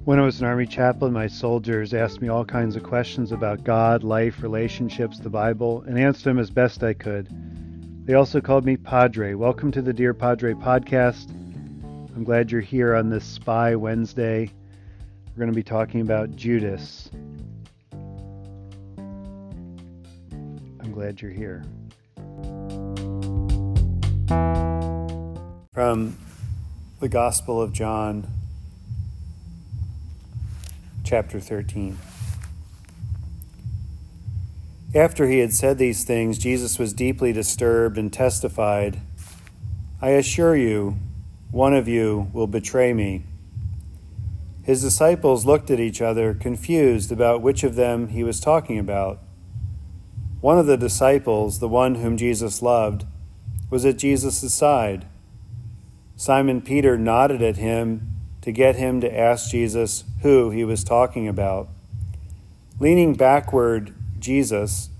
When I was an Army chaplain, my soldiers asked me all kinds of questions about God, life, relationships, the Bible, and answered them as best I could. They also called me Padre. Welcome to the Dear Padre podcast. I'm glad you're here on this Spy Wednesday. We're going to be talking about Judas. I'm glad you're here. From the Gospel of John, chapter 13. After he had said these things, Jesus was deeply disturbed and testified, "I assure you, one of you will betray me." His disciples looked at each other, confused about which of them he was talking about. One of the disciples, the one whom Jesus loved, was at Jesus' side. Simon Peter nodded at him to get him to ask Jesus who he was talking about. Leaning back toward Jesus,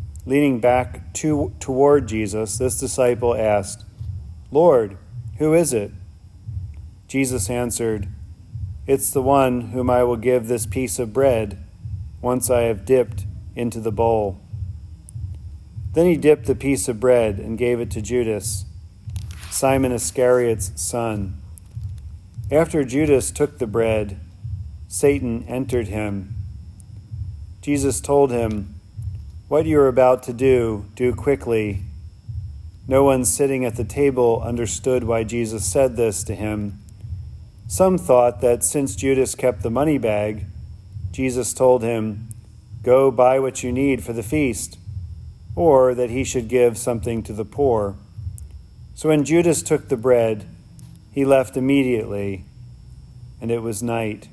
this disciple asked, "Lord, who is it?" Jesus answered, "It's the one whom I will give this piece of bread once I have dipped into the bowl." Then he dipped the piece of bread and gave it to Judas, Simon Iscariot's son. After Judas took the bread, Satan entered him. Jesus told him, "What you are about to do quickly." No one sitting at the table understood why Jesus said this to him. Some thought that since Judas kept the money bag, Jesus told him, "Go buy what you need for the feast," or that he should give something to the poor. So when Judas took the bread, he left immediately, and it was night.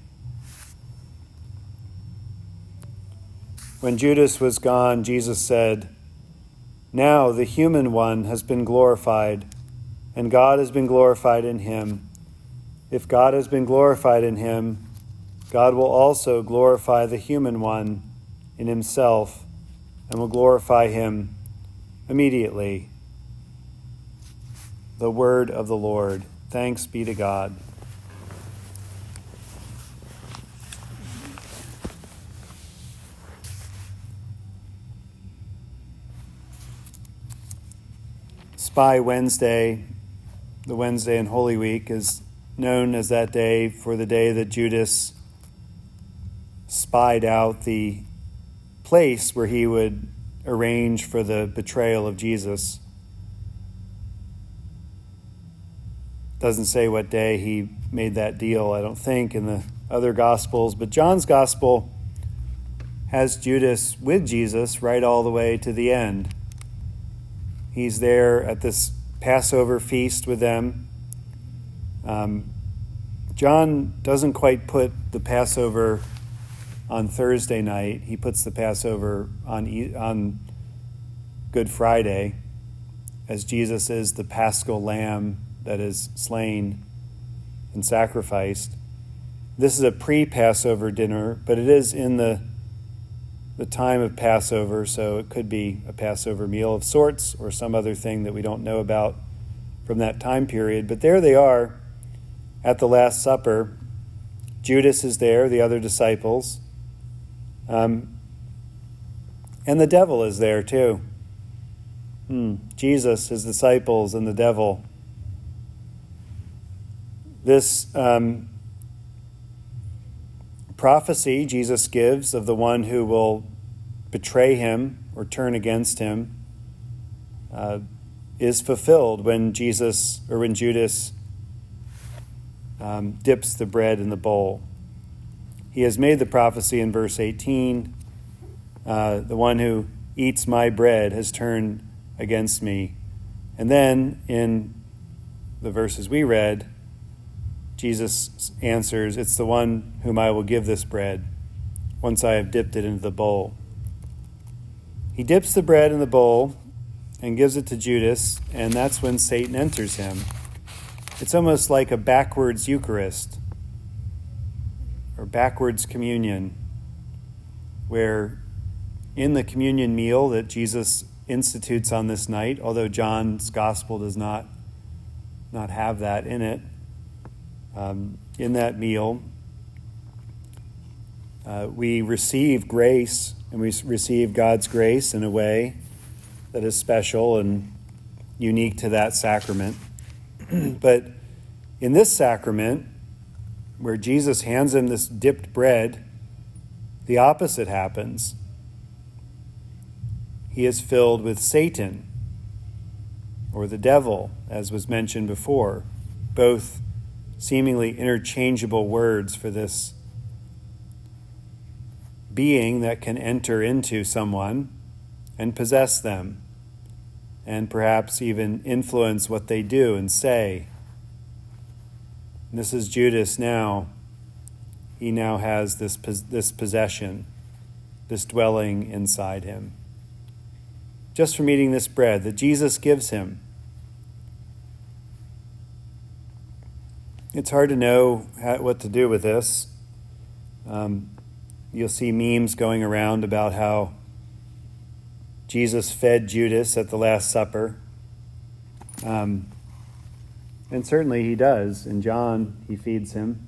When Judas was gone, Jesus said, "Now the human one has been glorified, and God has been glorified in him. If God has been glorified in him, God will also glorify the human one in himself, and will glorify him immediately." The word of the Lord. Thanks be to God. Spy Wednesday, the Wednesday in Holy Week, is known as that day for the day that Judas spied out the place where he would arrange for the betrayal of Jesus. Doesn't say what day he made that deal, I don't think, in the other Gospels. But John's Gospel has Judas with Jesus right all the way to the end. He's there at this Passover feast with them. John doesn't quite put the Passover on Thursday night. He puts the Passover on Good Friday, as Jesus is the Paschal Lamb that is slain and sacrificed. This is a pre-Passover dinner, but it is in the time of Passover, so it could be a Passover meal of sorts or some other thing that we don't know about from that time period. But there they are at the Last Supper. Judas is there, the other disciples, and the devil is there too. Jesus, his disciples, and the devil. This prophecy Jesus gives of the one who will betray him or turn against him is fulfilled when Judas dips the bread in the bowl. He has made the prophecy in verse 18, the one who eats my bread has turned against me. And then in the verses we read, Jesus answers, "It's the one whom I will give this bread once I have dipped it into the bowl." He dips the bread in the bowl and gives it to Judas, and that's when Satan enters him. It's almost like a backwards Eucharist or backwards communion, where in the communion meal that Jesus institutes on this night, although John's gospel does not have that in it. In that meal, We receive grace, and we receive God's grace in a way that is special and unique to that sacrament. But in this sacrament, where Jesus hands him this dipped bread, the opposite happens. He is filled with Satan, or the devil, as was mentioned before, both seemingly interchangeable words for this being that can enter into someone and possess them, and perhaps even influence what they do and say. And this is Judas now. He now has this possession, this dwelling inside him, just from eating this bread that Jesus gives him. It's hard to know what to do with this. You'll see memes going around about how Jesus fed Judas at the Last Supper. And certainly he does. In John, he feeds him.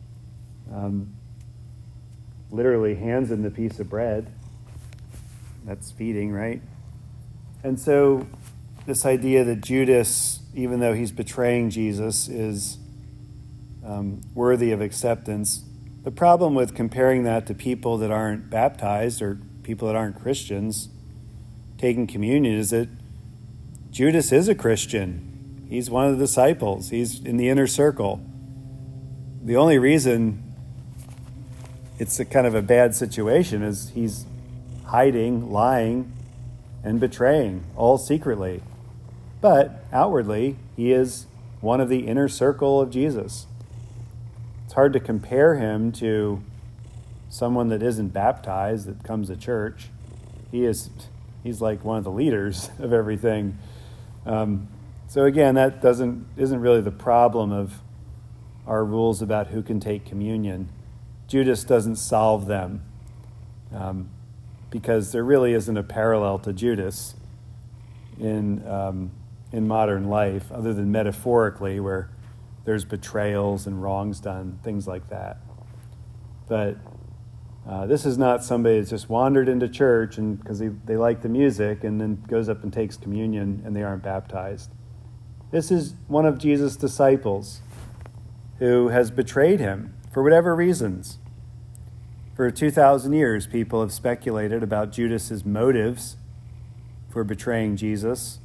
Literally hands him the piece of bread. That's feeding, right? And so this idea that Judas, even though he's betraying Jesus, is worthy of acceptance. The problem with comparing that to people that aren't baptized or people that aren't Christians taking communion is that Judas is a Christian. He's one of the disciples. He's in the inner circle. The only reason it's a kind of a bad situation is he's hiding, lying, and betraying, all secretly. But outwardly, he is one of the inner circle of Jesus. It's hard to compare him to someone that isn't baptized, that comes to church. He's like one of the leaders of everything. So again, that isn't really the problem of our rules about who can take communion. Judas doesn't solve them because there really isn't a parallel to Judas in modern life, other than metaphorically, where there's betrayals and wrongs done, things like that. But this is not somebody that's just wandered into church and because they like the music and then goes up and takes communion and they aren't baptized. This is one of Jesus' disciples who has betrayed him for whatever reasons. For 2,000 years, people have speculated about Judas's motives for betraying Jesus.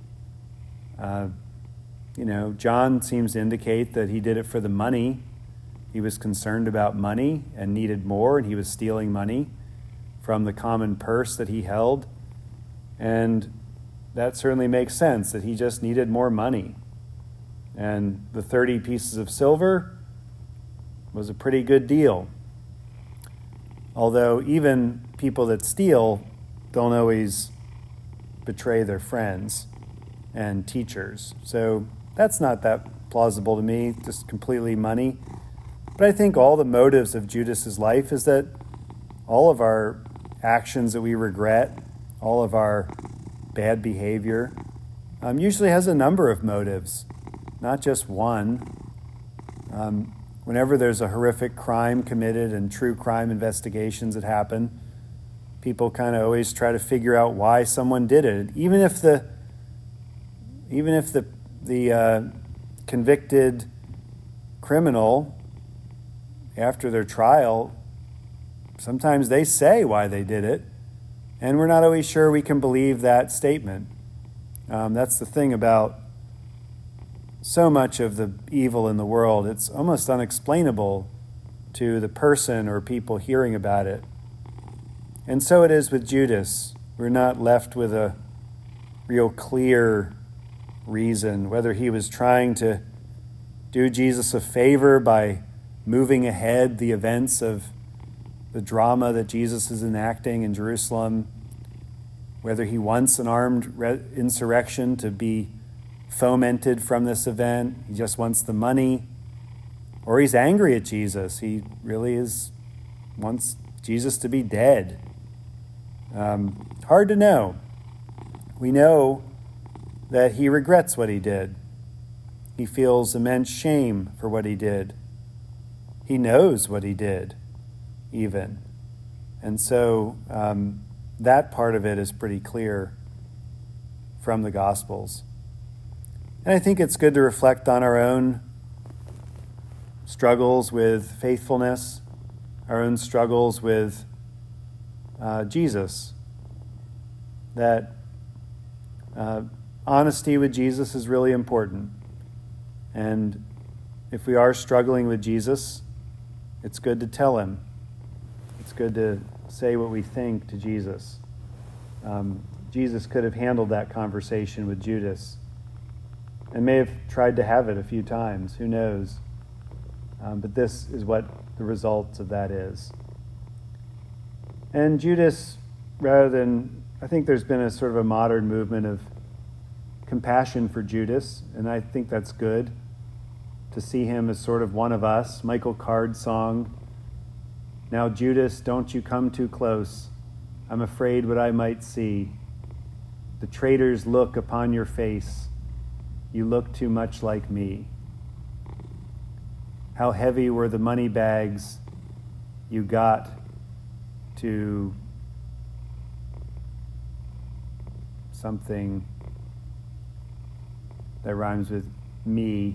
John seems to indicate that he did it for the money. He was concerned about money and needed more, and he was stealing money from the common purse that he held. And that certainly makes sense, that he just needed more money. And the 30 pieces of silver was a pretty good deal. Although even people that steal don't always betray their friends and teachers. So that's not that plausible to me, just completely money. But I think all the motives of Judas's life is that all of our actions that we regret, all of our bad behavior, usually has a number of motives, not just one. Whenever there's a horrific crime committed and true crime investigations that happen, people kind of always try to figure out why someone did it. Even if the convicted criminal, after their trial, sometimes they say why they did it, and we're not always sure we can believe that statement. That's the thing about so much of the evil in the world. It's almost unexplainable to the person or people hearing about it. And so it is with Judas. We're not left with a real clear reason, whether he was trying to do Jesus a favor by moving ahead the events of the drama that Jesus is enacting in Jerusalem, whether he wants an armed insurrection to be fomented from this event, he just wants the money, or he's angry at Jesus. He really wants Jesus to be dead. Hard to know. We know that he regrets what he did. He feels immense shame for what he did. He knows what he did, even. And so that part of it is pretty clear from the Gospels. And I think it's good to reflect on our own struggles with faithfulness, our own struggles with Jesus. That honesty with Jesus is really important. And if we are struggling with Jesus, it's good to tell him. It's good to say what we think to Jesus. Jesus could have handled that conversation with Judas and may have tried to have it a few times. Who knows? But this is what the result of that is. And Judas, I think there's been a sort of a modern movement of compassion for Judas, and I think that's good to see him as sort of one of us. Michael Card's song, "Now Judas, don't you come too close. I'm afraid what I might see. The traitor's look upon your face. You look too much like me. How heavy were the money bags you got to something that rhymes with me."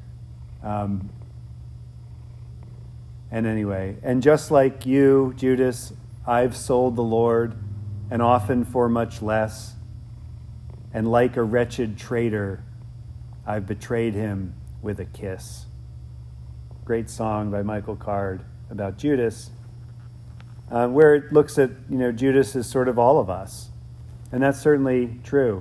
And anyway, and just like you, Judas, I've sold the Lord, and often for much less. And like a wretched traitor, I've betrayed him with a kiss. Great song by Michael Card about Judas, where it looks at, Judas as sort of all of us. And that's certainly true.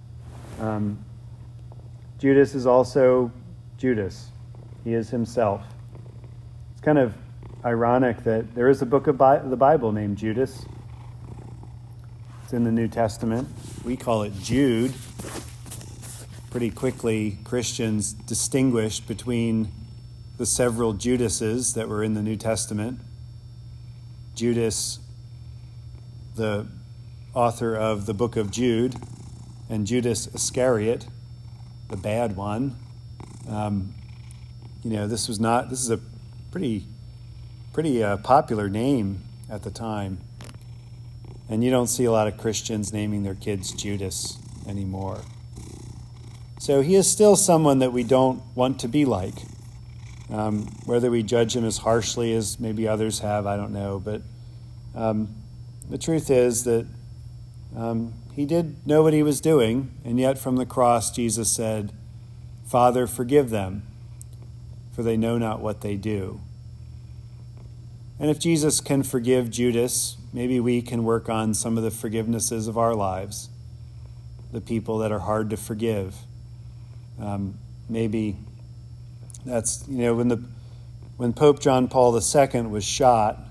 Judas is also Judas. He is himself. It's kind of ironic that there is a book of the Bible named Judas. It's in the New Testament. We call it Jude. Pretty quickly, Christians distinguished between the several Judases that were in the New Testament. Judas, the author of the book of Jude, and Judas Iscariot, the bad one. This is a pretty popular name at the time. And you don't see a lot of Christians naming their kids Judas anymore. So he is still someone that we don't want to be like. Whether we judge him as harshly as maybe others have, I don't know. But the truth is that he did know what he was doing, and yet from the cross Jesus said, "Father, forgive them, for they know not what they do." And if Jesus can forgive Judas, maybe we can work on some of the forgivenesses of our lives, the people that are hard to forgive. Maybe that's, when Pope John Paul II was shot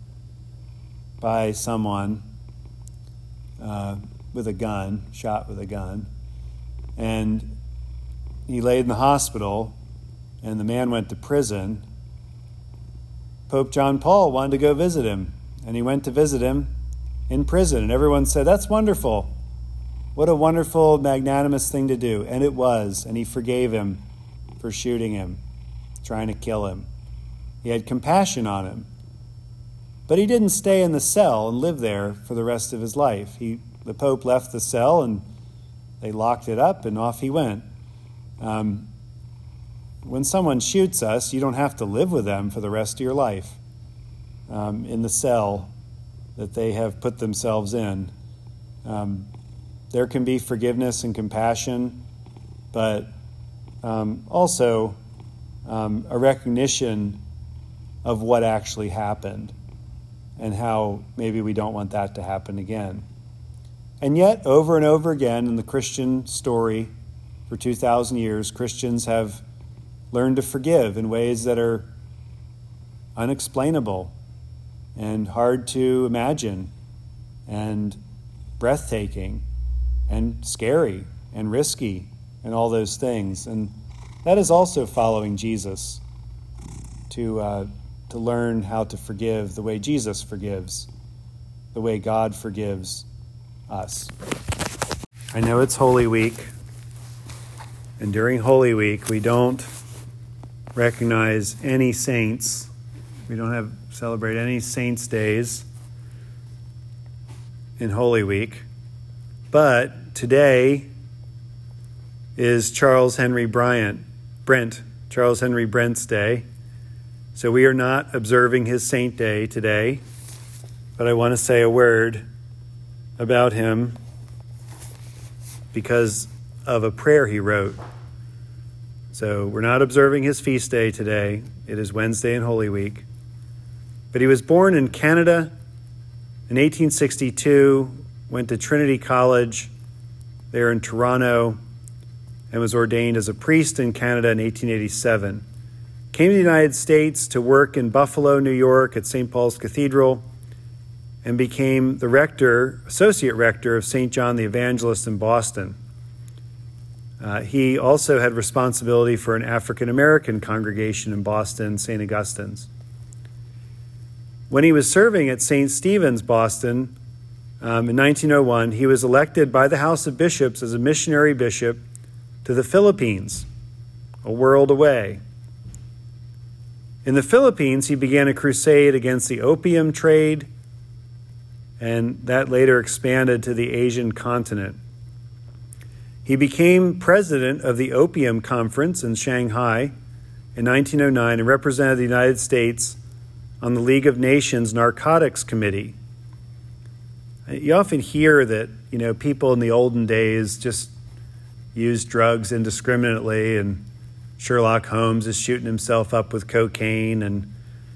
by someone with a gun, and he laid in the hospital, and the man went to prison. Pope John Paul wanted to go visit him, and he went to visit him in prison, and everyone said, "That's wonderful. What a wonderful, magnanimous thing to do." And it was, and he forgave him for shooting him, trying to kill him. He had compassion on him. But he didn't stay in the cell and live there for the rest of his life. The Pope left the cell, and they locked it up, and off he went. When someone shoots us, you don't have to live with them for the rest of your life in the cell that they have put themselves in. There can be forgiveness and compassion, but also a recognition of what actually happened and how maybe we don't want that to happen again. And yet, over and over again in the Christian story for 2,000 years, Christians have learned to forgive in ways that are unexplainable and hard to imagine and breathtaking and scary and risky and all those things. And that is also following Jesus, to learn how to forgive the way Jesus forgives, the way God forgives us. I know it's Holy Week, and during Holy Week we don't recognize any saints. We don't celebrate any saints' days. in Holy Week, but today is Charles Henry Brent's day. So we are not observing his saint day today, but I want to say a word about him because of a prayer he wrote. So we're not observing his feast day today. It is Wednesday in Holy Week. But he was born in Canada in 1862, went to Trinity College there in Toronto, and was ordained as a priest in Canada in 1887. Came to the United States to work in Buffalo, New York at St. Paul's Cathedral, and became the associate rector of St. John the Evangelist in Boston. He also had responsibility for an African-American congregation in Boston, St. Augustine's. When he was serving at St. Stephen's, Boston, in 1901, he was elected by the House of Bishops as a missionary bishop to the Philippines, a world away. In the Philippines, he began a crusade against the opium trade, and that later expanded to the Asian continent. He became president of the Opium Conference in Shanghai in 1909 and represented the United States on the League of Nations Narcotics Committee. You often hear that, people in the olden days just used drugs indiscriminately, and Sherlock Holmes is shooting himself up with cocaine. And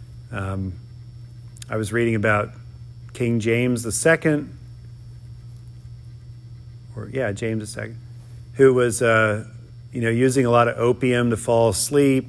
I was reading about King James II, James II, who was, using a lot of opium to fall asleep.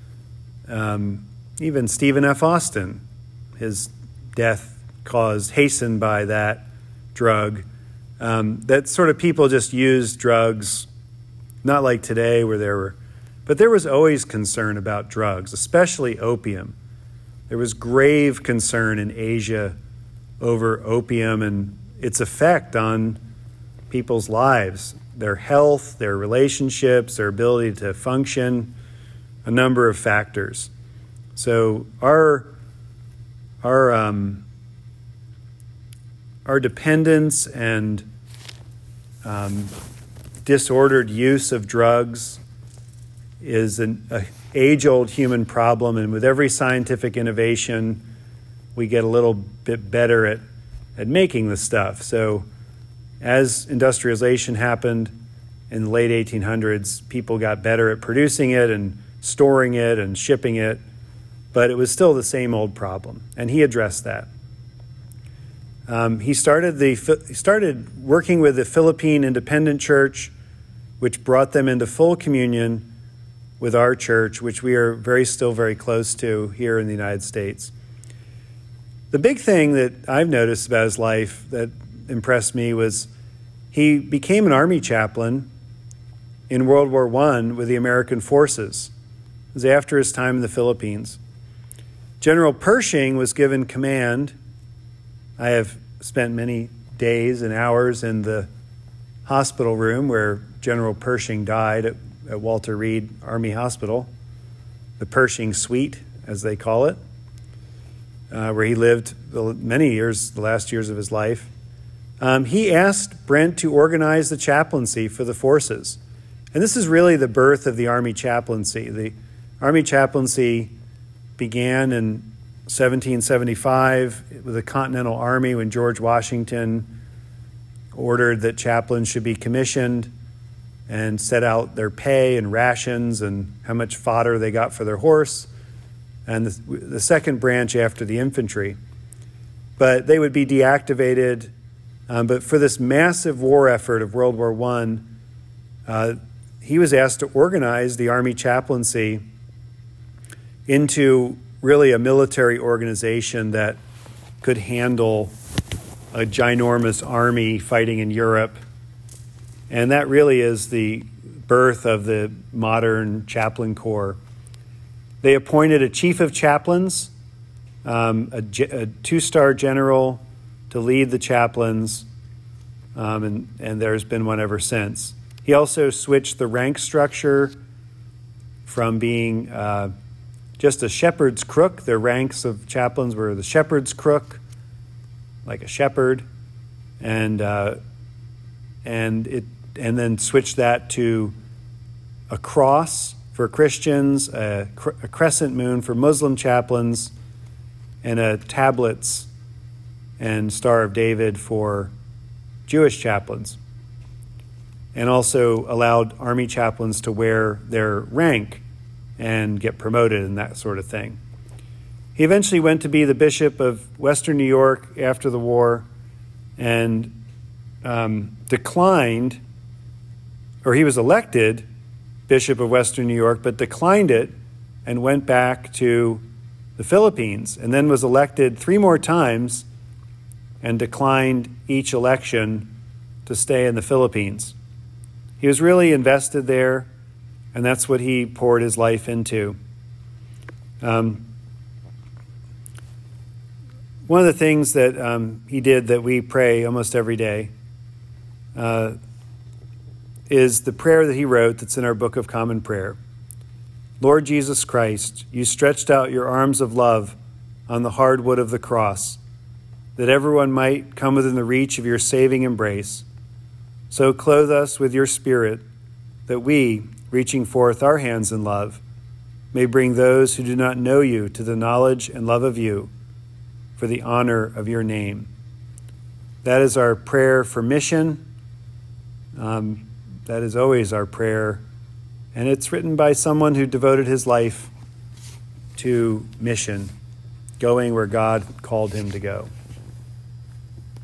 Even Stephen F. Austin, his death hastened by that drug. That sort of people just used drugs, not like today but there was always concern about drugs, especially opium. There was grave concern in Asia over opium and its effect on people's lives, their health, their relationships, their ability to function, a number of factors. So our dependence and disordered use of drugs is an age-old human problem, and with every scientific innovation, we get a little bit better at making the stuff. So as industrialization happened in the late 1800s, people got better at producing it and storing it and shipping it, but it was still the same old problem, and he addressed that. He started working with the Philippine Independent Church, which brought them into full communion with our church, which we are still very close to here in the United States. The big thing that I've noticed about his life that impressed me was he became an army chaplain in World War I with the American forces. It was after his time in the Philippines. General Pershing was given command. I have spent many days and hours in the hospital room where General Pershing died at Walter Reed Army Hospital, the Pershing Suite, as they call it, where he lived many years, the last years of his life. He asked Brent to organize the chaplaincy for the forces. And this is really the birth of the Army chaplaincy. The Army chaplaincy began in 1775 with the Continental Army when George Washington ordered that chaplains should be commissioned and set out their pay and rations and how much fodder they got for their horse, and the second branch after the infantry. But they would be deactivated. But for this massive war effort of World War I, he was asked to organize the Army chaplaincy into really a military organization that could handle a ginormous army fighting in Europe. And that really is the birth of the modern chaplain corps. They appointed a chief of chaplains, a two-star general to lead the chaplains, and there's been one ever since. He also switched the rank structure from being just a shepherd's crook. The ranks of chaplains were the shepherd's crook, like a shepherd, and then switched that to a cross for Christians, a crescent moon for Muslim chaplains, and a tablets and Star of David for Jewish chaplains, and also allowed army chaplains to wear their rank and get promoted and that sort of thing. He eventually went to be the Bishop of Western New York after the war, and declined, or he was elected Bishop of Western New York, but declined it and went back to the Philippines, and then was elected 3 more times and declined each election to stay in the Philippines. He was really invested there, and that's what he poured his life into. One of the things that he did that we pray almost every day is the prayer that he wrote that's in our Book of Common Prayer. Lord Jesus Christ, you stretched out your arms of love on the hard wood of the cross, that everyone might come within the reach of your saving embrace. So clothe us with your Spirit, that we, reaching forth our hands in love, may bring those who do not know you to the knowledge and love of you, for the honor of your name. That is our prayer for mission. That is always our prayer. And it's written by someone who devoted his life to mission, going where God called him to go.